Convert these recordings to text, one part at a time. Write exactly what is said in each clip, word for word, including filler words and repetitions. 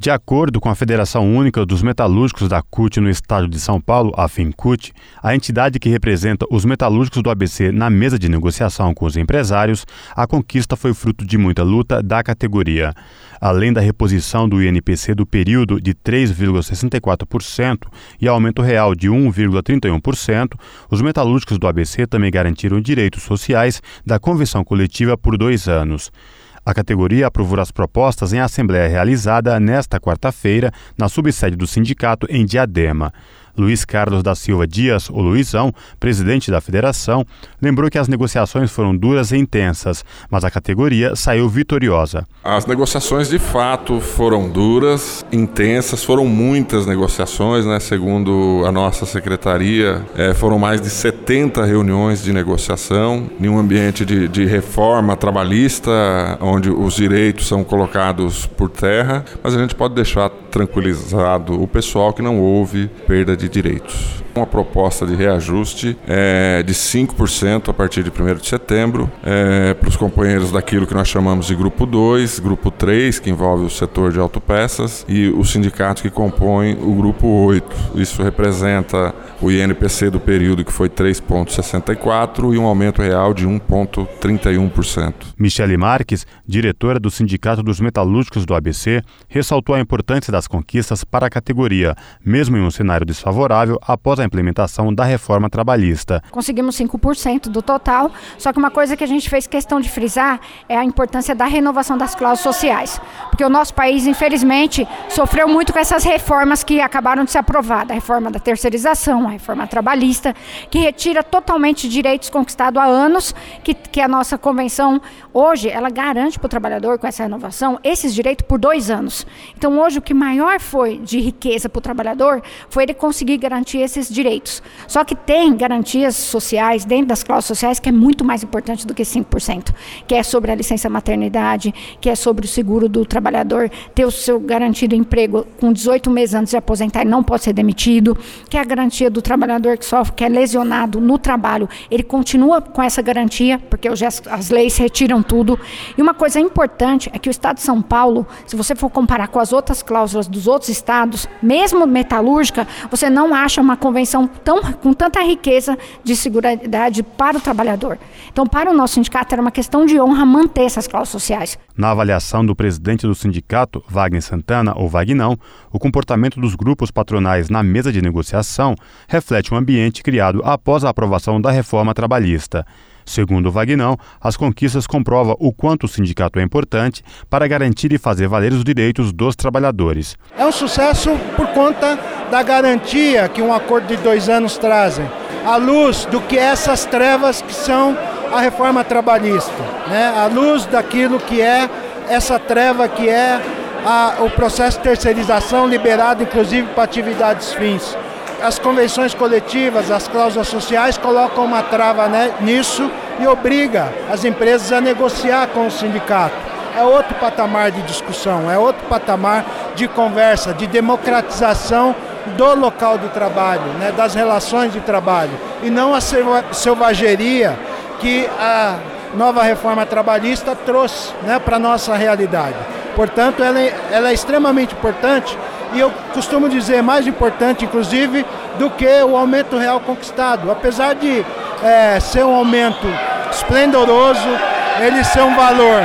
De acordo com a Federação Única dos Metalúrgicos da C U T no estado de São Paulo, a FEMCUT, a entidade que representa os metalúrgicos do A B C na mesa de negociação com os empresários, a conquista foi fruto de muita luta da categoria. Além da reposição do I N P C do período de três vírgula sessenta e quatro por cento e aumento real de um vírgula trinta e um por cento, os metalúrgicos do A B C também garantiram direitos sociais da convenção coletiva por dois anos. A categoria aprovou as propostas em assembleia realizada nesta quarta-feira na subsede do sindicato em Diadema. Luiz Carlos da Silva Dias, o Luizão, presidente da federação, lembrou que as negociações foram duras e intensas, mas a categoria saiu vitoriosa. As negociações de fato foram duras, intensas, foram muitas negociações, né? Segundo a nossa secretaria, é, foram mais de setenta reuniões de negociação em um ambiente de, de reforma trabalhista, onde os direitos são colocados por terra, mas a gente pode deixar tranquilizado o pessoal que não houve perda de direitos. Uma proposta de reajuste é, de cinco por cento a partir de primeiro de setembro é, para os companheiros daquilo que nós chamamos de grupo dois, grupo três, que envolve o setor de autopeças, e os sindicatos que compõem o grupo oito. Isso representa o I N P C do período, que foi três vírgula sessenta e quatro, e um aumento real de um vírgula trinta e um por cento. Michele Marques, diretora do Sindicato dos Metalúrgicos do A B C, ressaltou a importância das conquistas para a categoria, mesmo em um cenário desfavorável após a implementação da reforma trabalhista. Conseguimos cinco por cento do total, só que uma coisa que a gente fez questão de frisar é a importância da renovação das cláusulas sociais, porque o nosso país, infelizmente, sofreu muito com essas reformas que acabaram de ser aprovadas, a reforma da terceirização, a reforma trabalhista, que retira totalmente direitos conquistados há anos, que, que a nossa convenção, hoje, ela garante para o trabalhador, com essa renovação, esses direitos por dois anos. Então, hoje, o que maior foi de riqueza para o trabalhador foi ele conseguir garantir esses direitos. Só que tem garantias sociais dentro das cláusulas sociais que é muito mais importante do que cinco por cento, que é sobre a licença maternidade, que é sobre o seguro do trabalhador ter o seu garantido emprego com dezoito meses antes de aposentar e não pode ser demitido, que é a garantia do trabalhador que sofre, que é lesionado no trabalho, ele continua com essa garantia, porque hoje as, as leis retiram tudo. E uma coisa importante é que o estado de São Paulo, se você for comparar com as outras cláusulas dos outros estados, mesmo metalúrgica, você não acha uma convenção tão, com tanta riqueza de seguridade para o trabalhador. Então, para o nosso sindicato, era uma questão de honra manter essas cláusulas sociais. Na avaliação do presidente do sindicato, Wagner Santana, ou Vagnão, o comportamento dos grupos patronais na mesa de negociação reflete um ambiente criado após a aprovação da reforma trabalhista. Segundo o Vagnão, as conquistas comprovam o quanto o sindicato é importante para garantir e fazer valer os direitos dos trabalhadores. É um sucesso por conta da garantia que um acordo de dois anos trazem, à luz do que essas trevas que são a reforma trabalhista, né? À luz daquilo que é essa treva que é a, o processo de terceirização liberado inclusive para atividades fins. As convenções coletivas, as cláusulas sociais colocam uma trava nisso e obriga as empresas a negociar com o sindicato. É outro patamar de discussão, é outro patamar de conversa, de democratização do local de trabalho, né, das relações de trabalho, e não a selvageria que a nova reforma trabalhista trouxe, né, para a nossa realidade. Portanto, ela é, ela é extremamente importante. E eu costumo dizer, mais importante, inclusive, do que o aumento real conquistado. Apesar de é, ser um aumento esplendoroso, ele ser um valor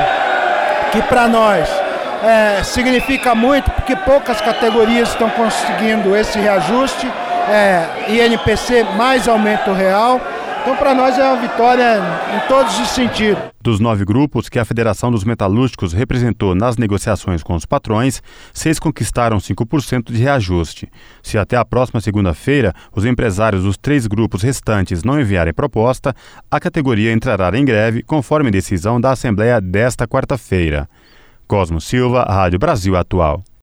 que para nós é, significa muito, porque poucas categorias estão conseguindo esse reajuste, é, I N P C mais aumento real. Então, para nós é uma vitória em todos os sentidos. Dos nove grupos que a Federação dos Metalúrgicos representou nas negociações com os patrões, seis conquistaram cinco por cento de reajuste. Se até a próxima segunda-feira os empresários dos três grupos restantes não enviarem proposta, a categoria entrará em greve, conforme decisão da Assembleia desta quarta-feira. Cosmo Silva, Rádio Brasil Atual.